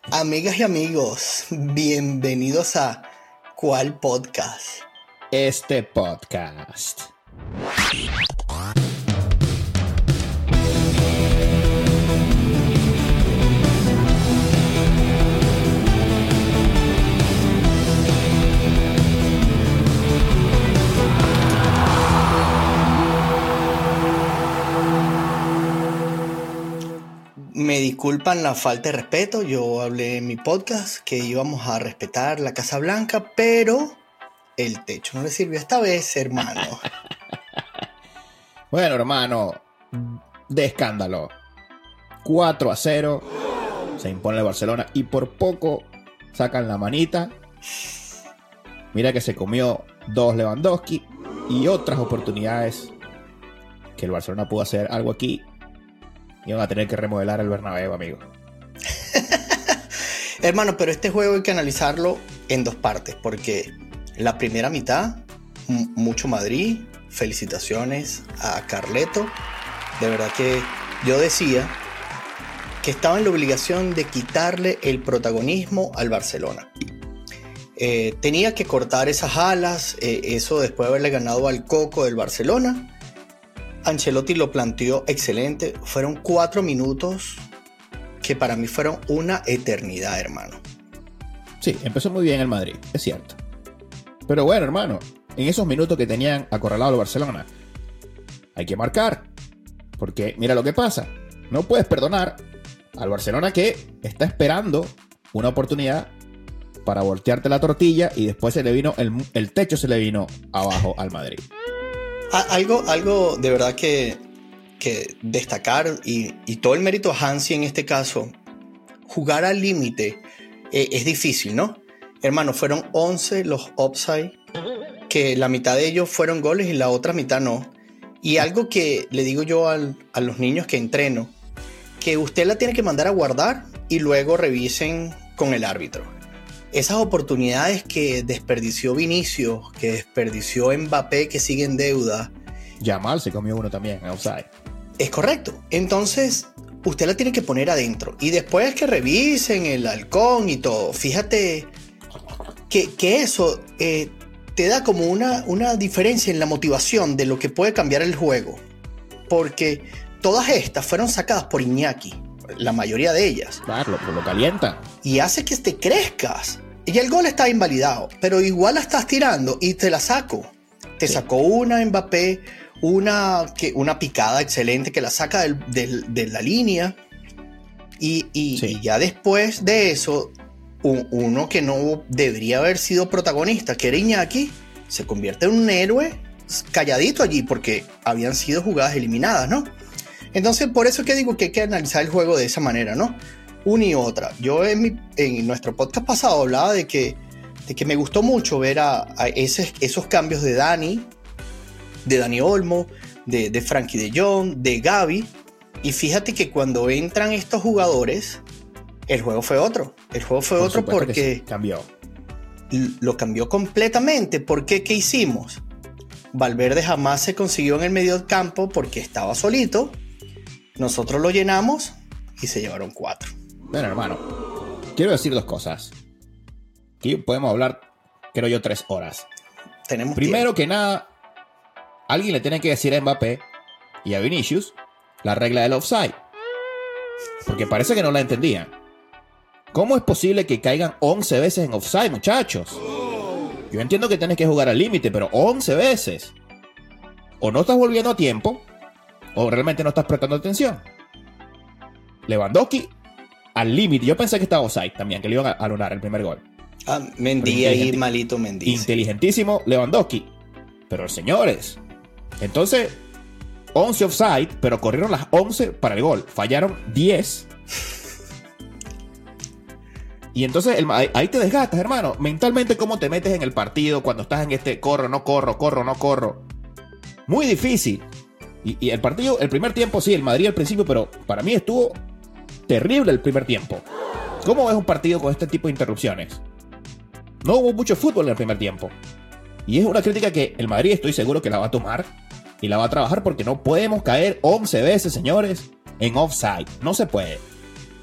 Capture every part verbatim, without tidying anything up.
Amigas y amigos, bienvenidos a ¿Cuál podcast? Este podcast. Me disculpan la falta de respeto, yo hablé en mi podcast que íbamos a respetar la Casa Blanca, pero el techo no le sirvió esta vez, hermano. Bueno, hermano, de escándalo. cuatro a cero se impone el Barcelona y por poco sacan la manita. Mira que se comió dos Lewandowski y otras oportunidades que el Barcelona pudo hacer algo aquí. Iban a tener que remodelar el Bernabéu, amigo. Hermano, pero este juego hay que analizarlo en dos partes, porque la primera mitad, m- mucho Madrid, felicitaciones a Carleto. De verdad que yo decía que estaba en la obligación de quitarle el protagonismo al Barcelona. Eh, tenía que cortar esas alas, eh, eso después de haberle ganado al Coco del Barcelona. Ancelotti lo planteó excelente. Fueron cuatro minutos que para mí fueron una eternidad, hermano. Sí, empezó muy bien el Madrid, es cierto. Pero bueno, hermano, en esos minutos que tenían acorralado al Barcelona, hay que marcar. Porque mira lo que pasa. No puedes perdonar al Barcelona que está esperando una oportunidad para voltearte la tortilla y después se le vino el, el techo se le vino abajo al Madrid. Algo, algo de verdad que, que destacar y, y todo el mérito a Hansi en este caso. Jugar al límite eh, es difícil, ¿no? Hermano, fueron once los offside, que la mitad de ellos fueron goles y la otra mitad no. Y algo que le digo yo al, a los niños que entreno, que usted la tiene que mandar a guardar y luego revisen con el árbitro. Esas oportunidades que desperdició Vinicius, que desperdició Mbappé, que sigue en deuda. Yamal se comió uno también, en offside. Es correcto. Entonces, usted la tiene que poner adentro. Y después que revisen el halcón y todo, fíjate que, que eso eh, te da como una, una diferencia en la motivación de lo que puede cambiar el juego. Porque todas estas fueron sacadas por Iñaki. La mayoría de ellas. Claro, lo, lo calienta. Y hace que te crezcas. Y el gol está invalidado, pero igual la estás tirando y te la saco. Te sí. Sacó una Mbappé, una, que, una picada excelente que la saca del, del, de la línea. Y, y, sí. y ya después de eso, un, uno que no debería haber sido protagonista, que era Iñaki, se convierte en un héroe calladito allí porque habían sido jugadas eliminadas, ¿no? Entonces, por eso es que digo que hay que analizar el juego de esa manera, ¿no? Una y otra. Yo en, mi, en nuestro podcast pasado hablaba de que, de que me gustó mucho ver a, a ese, esos cambios de Dani, de Dani Olmo, de, de Frankie de Jong, de Gavi. Y fíjate que cuando entran estos jugadores, el juego fue otro. El juego fue Por otro porque sí, cambió. Lo cambió completamente. ¿Por qué? ¿Qué hicimos? Valverde jamás se consiguió en el medio del campo porque estaba solito. Nosotros lo llenamos y se llevaron cuatro. Bueno, hermano, quiero decir dos cosas. Aquí podemos hablar, creo yo, tres horas. Tenemos Primero tiempo. que nada, alguien le tiene que decir a Mbappé y a Vinicius la regla del offside. Porque parece que no la entendían. ¿Cómo es posible que caigan once veces en offside, muchachos? Yo entiendo que tienes que jugar al límite, pero once veces. O no estás volviendo a tiempo, o realmente no estás prestando atención. Lewandowski al límite. Yo pensé que estaba offside también, que le iban a anular el primer gol. Ah, Mendy ahí, malito Mendy. Inteligentísimo Lewandowski. Pero señores, entonces once offside, pero corrieron las once para el gol. Fallaron diez. Y entonces el, ahí te desgastas, hermano. Mentalmente, ¿cómo te metes en el partido cuando estás en este corro, no corro, corro, no corro? Muy difícil. Y, y el partido, el primer tiempo, sí, el Madrid al principio, pero para mí estuvo terrible el primer tiempo. ¿Cómo ves un partido con este tipo de interrupciones? No hubo mucho fútbol en el primer tiempo. Y es una crítica que el Madrid estoy seguro que la va a tomar y la va a trabajar porque no podemos caer once veces, señores, en offside. No se puede.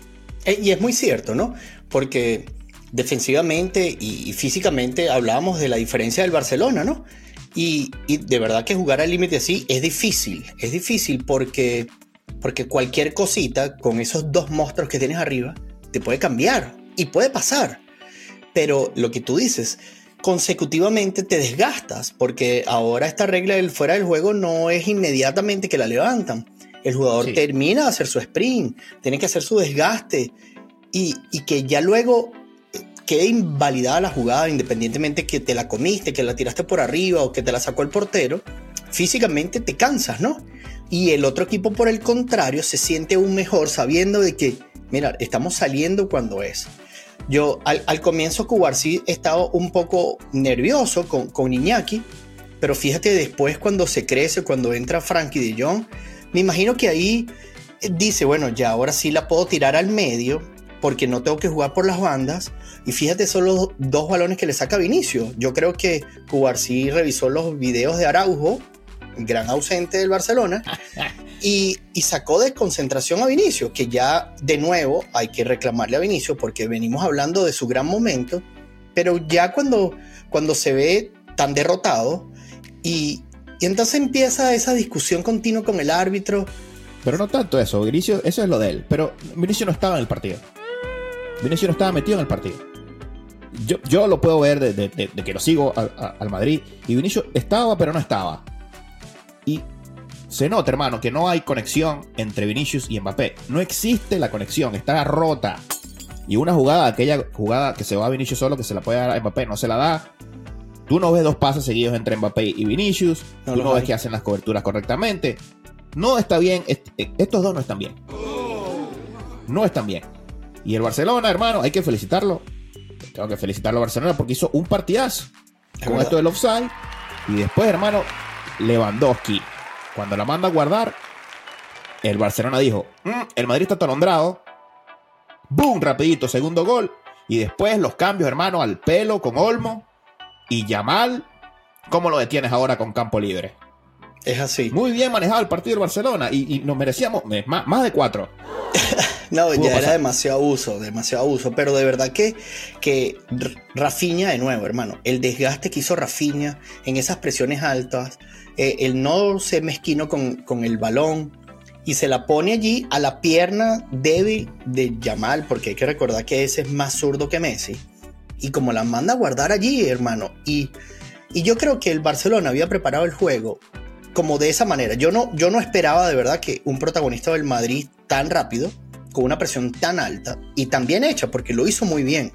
Eh, Y es muy cierto, ¿no? Porque defensivamente y, y físicamente hablábamos de la diferencia del Barcelona, ¿no? Y, y de verdad que jugar al límite así es difícil. Es difícil porque, porque cualquier cosita con esos dos monstruos que tienes arriba te puede cambiar y puede pasar. Pero lo que tú dices, consecutivamente te desgastas porque ahora esta regla del fuera del juego no es inmediatamente que la levantan. El jugador Sí. termina de hacer su sprint, tiene que hacer su desgaste y, y que ya luego quede invalidada la jugada, independientemente que te la comiste, que la tiraste por arriba o que te la sacó el portero, físicamente te cansas, ¿no? Y el otro equipo, por el contrario, se siente aún mejor sabiendo de que, mira, estamos saliendo cuando es. Yo al, al comienzo Cubarsí estaba un poco nervioso con, con Iñaki, pero fíjate después cuando se crece, cuando entra Frankie de Jong, me imagino que ahí dice, bueno, ya ahora sí la puedo tirar al medio porque no tengo que jugar por las bandas. Y fíjate, son los dos balones que le saca Vinicius. Yo creo que Cubarsí revisó los videos de Araujo, el gran ausente del Barcelona, y, y sacó de concentración a Vinicius, que ya de nuevo hay que reclamarle a Vinicius porque venimos hablando de su gran momento, pero ya cuando, cuando se ve tan derrotado y, y entonces empieza esa discusión continua con el árbitro. Pero no tanto eso, Vinicius, eso es lo de él. Pero Vinicius no estaba en el partido. Vinicius no estaba metido en el partido. Yo, yo lo puedo ver de, de, de, de que lo sigo a, a, al Madrid. Y Vinicius estaba, pero no estaba. Y se nota, hermano, que no hay conexión entre Vinicius y Mbappé. No existe la conexión, está rota. Y una jugada, aquella jugada que se va a Vinicius solo, que se la puede dar a Mbappé, no se la da. Tú no ves dos pases seguidos entre Mbappé y Vinicius. No Tú no ves hay. que hacen las coberturas correctamente. No está bien. Est- estos dos no están bien. No están bien. Y el Barcelona, hermano, hay que felicitarlo. Tengo que felicitarlo a Barcelona porque hizo un partidazo con verdad. Esto del offside. Y después, hermano, Lewandowski, cuando la manda a guardar, el Barcelona dijo, mmm, el Madrid está atolondrado. ¡Bum! Rapidito, segundo gol. Y después los cambios, hermano, al pelo con Olmo y Yamal. ¿Cómo lo detienes ahora con campo libre? Es así. Muy bien manejado el partido del Barcelona y, y nos merecíamos más, más de cuatro. No, ya pasar. era demasiado abuso, demasiado abuso. Pero de verdad que, que Rafinha, de nuevo, hermano, el desgaste que hizo Rafinha en esas presiones altas, eh, el no ser mezquino con, con el balón y se la pone allí a la pierna débil de Yamal, porque hay que recordar que ese es más zurdo que Messi. Y como la manda a guardar allí, hermano. Y, y yo creo que el Barcelona había preparado el juego como de esa manera. Yo no, yo no esperaba de verdad que un protagonista del Madrid tan rápido, con una presión tan alta y tan bien hecha, porque lo hizo muy bien.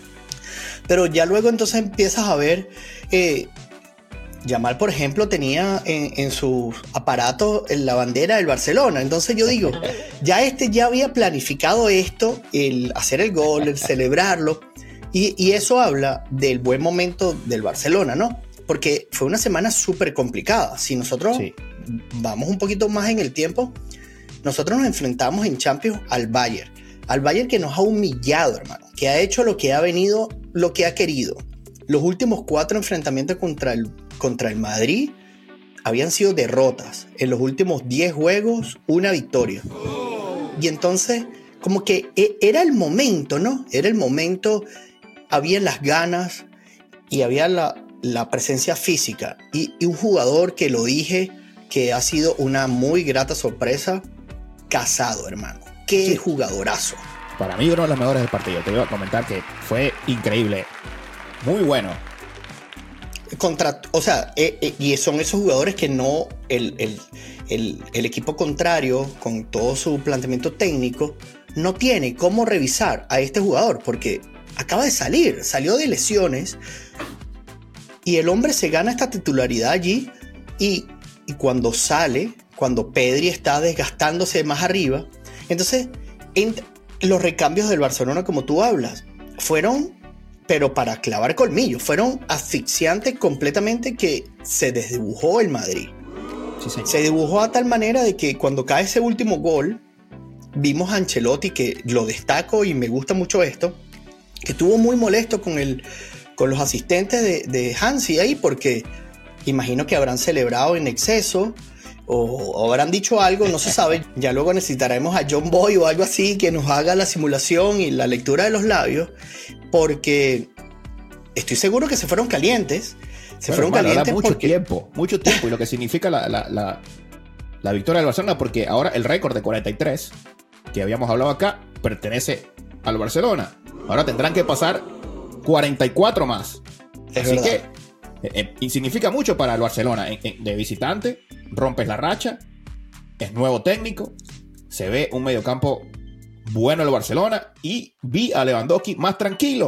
Pero ya luego entonces empiezas a ver, eh, Yamal, por ejemplo, tenía en, en sus aparatos la bandera del Barcelona. Entonces yo digo, ya este ya había planificado esto, el hacer el gol, el celebrarlo, y, y eso habla del buen momento del Barcelona, ¿no? Porque fue una semana súper complicada. Si nosotros sí. vamos un poquito más en el tiempo, nosotros nos enfrentamos en Champions al Bayern. Al Bayern que nos ha humillado, hermano. Que ha hecho lo que ha venido, lo que ha querido. Los últimos cuatro enfrentamientos contra el, contra el Madrid habían sido derrotas. En los últimos diez juegos, una victoria. Y entonces, como que era el momento, ¿no? Era el momento, había las ganas y había la, la presencia física. Y, y un jugador que lo dije, que ha sido una muy grata sorpresa, Casado, hermano. Qué sí. jugadorazo. Para mí uno de los mejores del partido. Te iba a comentar que fue increíble. Muy bueno. Contra, o sea, eh, eh, y son esos jugadores que no, el, el, el, el equipo contrario, con todo su planteamiento técnico, no tiene cómo revisar a este jugador, porque acaba de salir, salió de lesiones, y el hombre se gana esta titularidad allí, y, y cuando sale, cuando Pedri está desgastándose más arriba, entonces en, los recambios del Barcelona, como tú hablas, fueron, pero para clavar colmillos, fueron asfixiantes completamente, que se desdibujó el Madrid. Sí, señor. Se dibujó a tal manera de que cuando cae ese último gol, vimos a Ancelotti, que lo destaco y me gusta mucho esto, que estuvo muy molesto con, el, con los asistentes de, de Hansi ahí, porque imagino que habrán celebrado en exceso, o, o habrán dicho algo, no se sabe. Ya luego necesitaremos a John Boy o algo así que nos haga la simulación y la lectura de los labios, porque estoy seguro que se fueron calientes. Se bueno, fueron hermano, calientes mucho porque... tiempo, mucho tiempo, y lo que significa la, la, la, la victoria del Barcelona, porque ahora el récord de cuarenta y tres que habíamos hablado acá pertenece al Barcelona. Ahora tendrán que pasar cuarenta y cuatro más. Es Así verdad. que eh, eh, significa mucho para el Barcelona. Eh, eh, de visitante, rompes la racha, es nuevo técnico, se ve un mediocampo bueno el Barcelona, y vi a Lewandowski más tranquilo.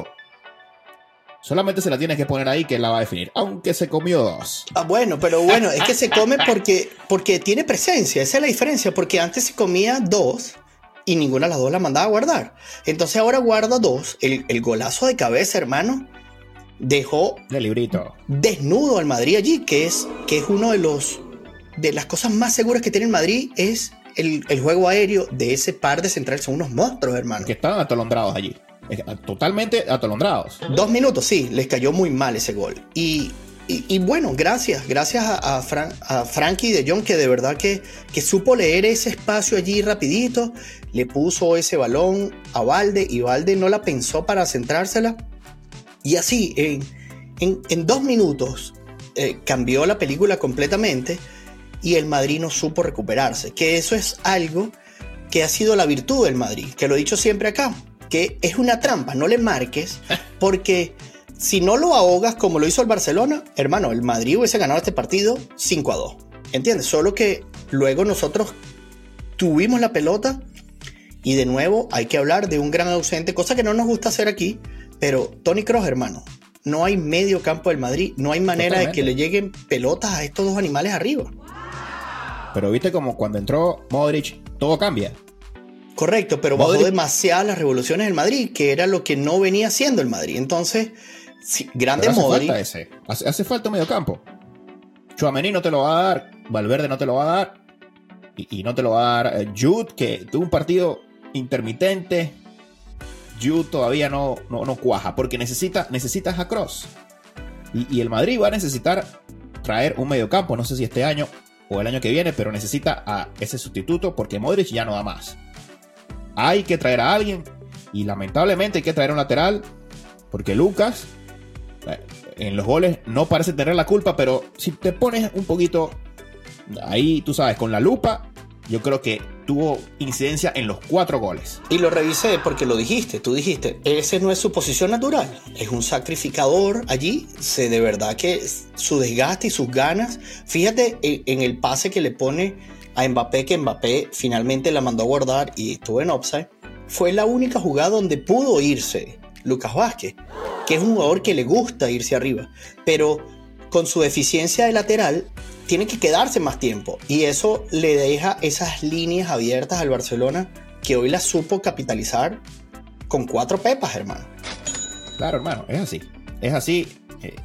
Solamente se la tienes que poner ahí que él la va a definir, aunque se comió dos. Ah, bueno, pero bueno, es que se come porque, porque tiene presencia, esa es la diferencia, porque antes se comía dos y ninguna de las dos la mandaba a guardar. Entonces ahora guarda dos. El, el golazo de cabeza, hermano, dejó De librito. desnudo al Madrid allí, que es, que es uno de los de las cosas más seguras que tiene el Madrid, es el, el juego aéreo de ese par de centrales. Son unos monstruos, hermano. Que estaban atolondrados allí. Totalmente atolondrados. Dos minutos, sí, les cayó muy mal ese gol. Y, y, y bueno, gracias, gracias a, a, Fran, a Frankie de Jong, que de verdad que, que supo leer ese espacio allí rapidito, le puso ese balón a Valde, y Valde no la pensó para centrársela. Y así, en, en, en dos minutos, eh, cambió la película completamente, y el Madrid no supo recuperarse. Que eso es algo que ha sido la virtud del Madrid, que lo he dicho siempre acá, que es una trampa, no le marques, porque si no lo ahogas como lo hizo el Barcelona, hermano, el Madrid hubiese ganado este partido cinco a dos, ¿entiendes? Solo que luego nosotros tuvimos la pelota, y de nuevo hay que hablar de un gran ausente, cosa que no nos gusta hacer aquí, pero Toni Kroos, hermano, no hay medio campo del Madrid, no hay manera Totalmente. de que le lleguen pelotas a estos dos animales arriba. Pero viste como cuando entró Modric, todo cambia. Correcto, pero Modric... bajó demasiadas las revoluciones del Madrid, que era lo que no venía haciendo el Madrid. Entonces, sí, grande hace Modric. Falta ese. Hace, hace falta un mediocampo. Tchouaméni no te lo va a dar, Valverde no te lo va a dar, y, y no te lo va a dar eh, Jude, que tuvo un partido intermitente. Jude todavía no, no, no cuaja, porque necesita, necesitas a Kroos. Y, y el Madrid va a necesitar traer un mediocampo, no sé si este año o el año que viene, pero necesita a ese sustituto, porque Modric ya no da más. Hay que traer a alguien, y lamentablemente hay que traer un lateral, porque Lucas eh, en los goles no parece tener la culpa, pero si te pones un poquito ahí, tú sabes, con la lupa, yo creo que tuvo incidencia en los cuatro goles. Y lo revisé porque lo dijiste, tú dijiste, ese no es su posición natural, es un sacrificador allí, se, de verdad que su desgaste y sus ganas, fíjate en, en el pase que le pone a Mbappé, que Mbappé finalmente la mandó a guardar y estuvo en offside. Fue la única jugada donde pudo irse Lucas Vázquez, que es un jugador que le gusta irse arriba, pero con su deficiencia de lateral tiene que quedarse más tiempo, y eso le deja esas líneas abiertas al Barcelona, que hoy las supo capitalizar con cuatro pepas, hermano. Claro, hermano, es así, es así. Eh,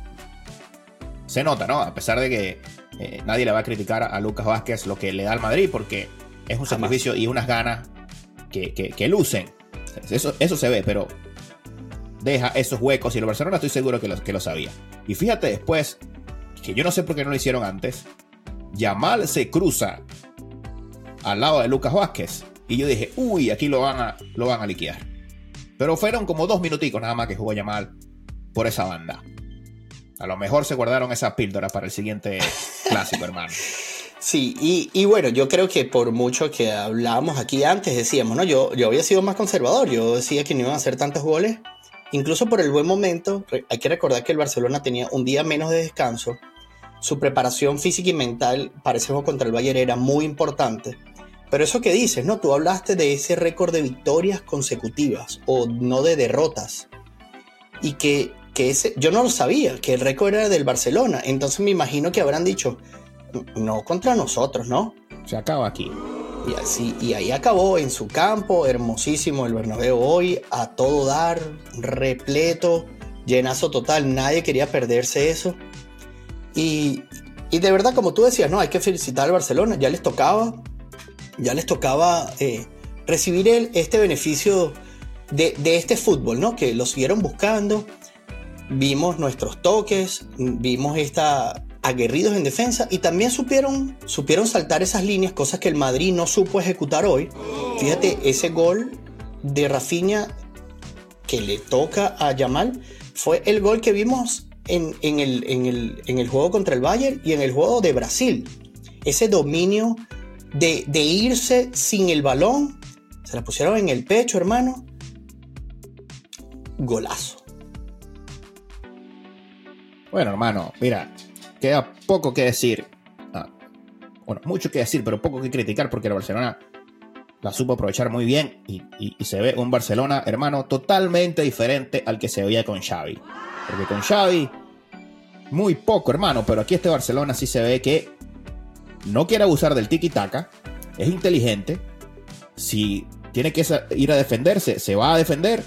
se nota, ¿no? A pesar de que Eh, nadie le va a criticar a Lucas Vázquez lo que le da al Madrid, porque es un sacrificio y unas ganas que, que, que lucen. Eso, eso se ve, pero deja esos huecos, y el Barcelona estoy seguro que lo, que lo sabía. Y fíjate después, que yo no sé por qué no lo hicieron antes, Yamal se cruza al lado de Lucas Vázquez, y yo dije, uy, aquí lo van a, lo van a liquidar. Pero fueron como dos minuticos nada más que jugó Yamal por esa banda. A lo mejor se guardaron esa píldora para el siguiente clásico, hermano. Sí, y, y bueno, yo creo que por mucho que hablábamos aquí antes, decíamos, ¿no? Yo, yo había sido más conservador, yo decía que no iban a hacer tantos goles, incluso por el buen momento. Hay que recordar que el Barcelona tenía un día menos de descanso, su preparación física y mental para ese juego contra el Bayern era muy importante, pero eso que dices, ¿no? Tú hablaste de ese récord de victorias consecutivas, o no de derrotas, y que... que ese, yo no lo sabía, que el récord era del Barcelona, entonces me imagino que habrán dicho, no contra nosotros, ¿no? Se acaba aquí. Y, así, y ahí acabó, en su campo, hermosísimo el Bernabéu hoy, a todo dar, repleto, llenazo total, nadie quería perderse eso. Y, y de verdad, como tú decías, no, hay que felicitar al Barcelona, ya les tocaba, ya les tocaba eh, recibir el, este beneficio de, de este fútbol, ¿no? Que lo siguieron buscando. Vimos nuestros toques, vimos esta, aguerridos en defensa y también supieron, supieron saltar esas líneas, cosas que el Madrid no supo ejecutar hoy. Fíjate, ese gol de Rafinha que le toca a Yamal fue el gol que vimos en, en, el, en, el, en el juego contra el Bayern y en el juego de Brasil. Ese dominio de, de irse sin el balón, se la pusieron en el pecho, hermano. Golazo. Bueno, hermano, mira, queda poco que decir. Ah, bueno, mucho que decir, pero poco que criticar porque el Barcelona la supo aprovechar muy bien y, y, y se ve un Barcelona, hermano, totalmente diferente al que se veía con Xavi. Porque con Xavi, muy poco, hermano, pero aquí este Barcelona sí se ve que no quiere abusar del tiki-taka, es inteligente, si tiene que ir a defenderse, se va a defender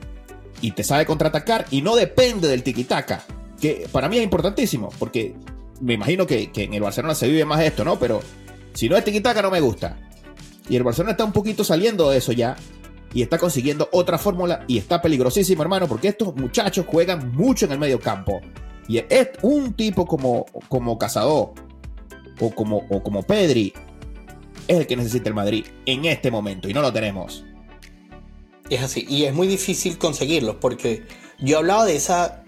y te sabe contraatacar y no depende del tiki-taka. Que para mí es importantísimo, porque me imagino que, que en el Barcelona se vive más esto, ¿no? Pero si no es tiki-taka no me gusta. Y el Barcelona está un poquito saliendo de eso ya, y está consiguiendo otra fórmula, y está peligrosísimo, hermano, porque estos muchachos juegan mucho en el medio campo. Y es un tipo como, como Cazador, o como, o como Pedri, es el que necesita el Madrid en este momento, y no lo tenemos. Es así, y es muy difícil conseguirlo, porque yo hablaba de esa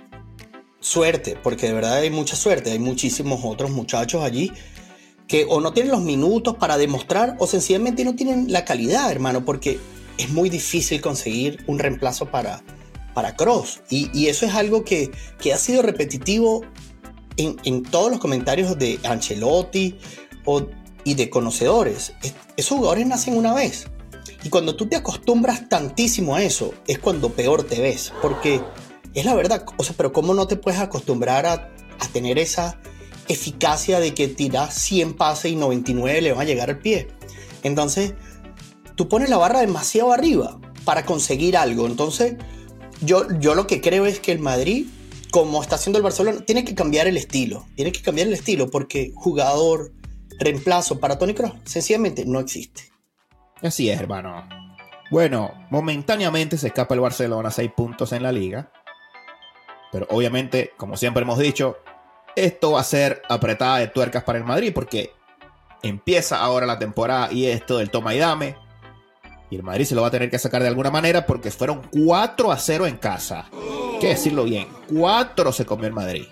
suerte, porque de verdad hay mucha suerte, hay muchísimos otros muchachos allí que o no tienen los minutos para demostrar o sencillamente no tienen la calidad, hermano, porque es muy difícil conseguir un reemplazo para, para Kroos, y, y eso es algo que, que ha sido repetitivo en, en todos los comentarios de Ancelotti o, y de conocedores. Es, esos jugadores nacen una vez, y cuando tú te acostumbras tantísimo a eso es cuando peor te ves, porque es la verdad. O sea, pero ¿cómo no te puedes acostumbrar a, a tener esa eficacia de que tiras cien pases y noventa y nueve le van a llegar al pie? Entonces, tú pones la barra demasiado arriba para conseguir algo. Entonces, yo, yo lo que creo es que el Madrid, como está haciendo el Barcelona, tiene que cambiar el estilo. Tiene que cambiar el estilo porque jugador, reemplazo para Toni Kroos, sencillamente no existe. Así es, hermano. Bueno, momentáneamente se escapa el Barcelona seis puntos en la Liga. Pero obviamente, como siempre hemos dicho, esto va a ser apretada de tuercas para el Madrid porque empieza ahora la temporada y esto del toma y dame. Y el Madrid se lo va a tener que sacar de alguna manera porque fueron cuatro a cero en casa. Hay que decirlo bien, cuatro se comió el Madrid.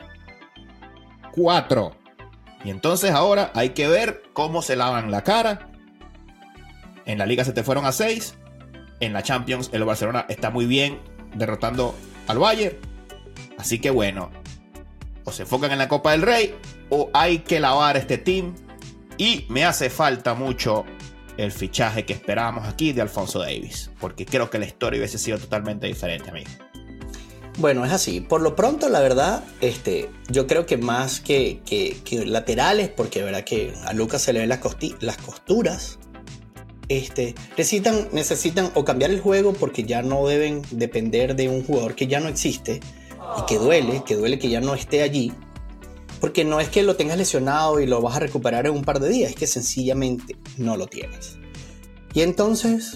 cuatro. Y entonces ahora hay que ver cómo se lavan la cara. En la Liga se te fueron a seis. En la Champions el Barcelona está muy bien derrotando al Bayern. Así que bueno, o se enfocan en la Copa del Rey o hay que lavar este team. Y me hace falta mucho el fichaje que esperábamos aquí de Alphonso Davies, porque creo que la historia hubiese sido totalmente diferente, amigo. Bueno, es así. Por lo pronto, la verdad, este, yo creo que más que, que, que laterales, porque de verdad que a Lucas se le ven las, costi- las costuras, este, necesitan, necesitan o cambiar el juego porque ya no deben depender de un jugador que ya no existe. Y que duele, que duele que ya no esté allí, porque no es que lo tengas lesionado y lo vas a recuperar en un par de días, es que sencillamente no lo tienes. Y entonces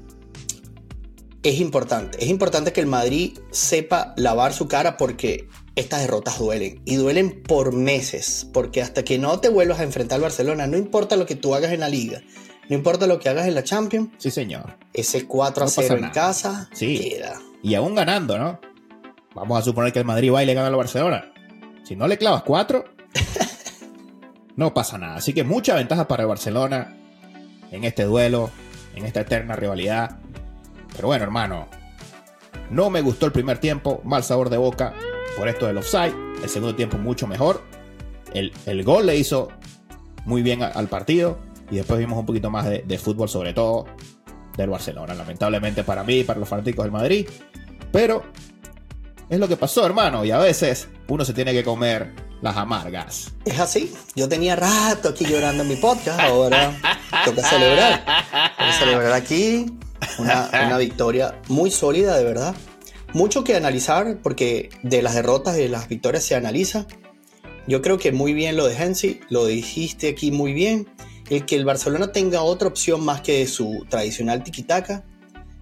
es importante, es importante que el Madrid sepa lavar su cara porque estas derrotas duelen, y duelen por meses, porque hasta que no te vuelvas a enfrentar al Barcelona, no importa lo que tú hagas en la Liga, no importa lo que hagas en la Champions, sí señor, ese cuatro a cero en casa sí. Queda. Y aún ganando, ¿no? Vamos a suponer que el Madrid va y le gana al Barcelona. Si no le clavas cuatro, no pasa nada. Así que mucha ventaja para el Barcelona en este duelo, en esta eterna rivalidad. Pero bueno, hermano, no me gustó el primer tiempo, mal sabor de boca por esto del offside. El segundo tiempo mucho mejor. El, el gol le hizo muy bien a, al partido. Y después vimos un poquito más de, de fútbol, sobre todo del Barcelona. Lamentablemente para mí y para los fanáticos del Madrid. Pero es lo que pasó, hermano, y a veces uno se tiene que comer las amargas. Es así. Yo tenía rato aquí llorando en mi podcast, ahora toca celebrar. Toca celebrar aquí una, una victoria muy sólida, de verdad. Mucho que analizar, porque de las derrotas y de las victorias se analiza. Yo creo que muy bien lo de Hensi, lo dijiste aquí muy bien. El que el Barcelona tenga otra opción más que su tradicional tiki-taka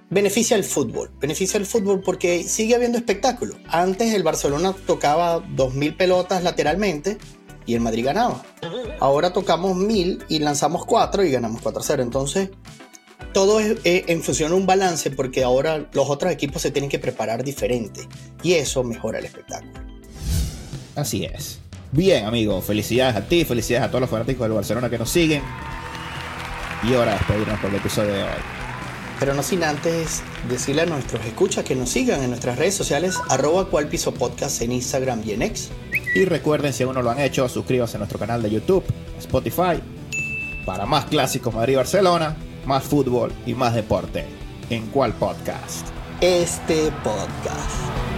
beneficia el fútbol. Beneficia el fútbol porque sigue habiendo espectáculo. Antes el Barcelona tocaba dos mil pelotas lateralmente y el Madrid ganaba. Ahora tocamos mil y lanzamos cuatro y ganamos cuatro a cero. Entonces, todo es, es en función de un balance porque ahora los otros equipos se tienen que preparar diferente y eso mejora el espectáculo. Así es. Bien, amigo, felicidades a ti, felicidades a todos los fanáticos del Barcelona que nos siguen. Y ahora despedirnos por el episodio de hoy. Pero no sin antes decirle a nuestros escuchas que nos sigan en nuestras redes sociales, arroba cual piso podcast en Instagram y en X. Y recuerden, si aún no lo han hecho, suscríbanse a nuestro canal de YouTube, Spotify, para más clásicos Madrid-Barcelona, más fútbol y más deporte. ¿En cuál podcast? Este podcast.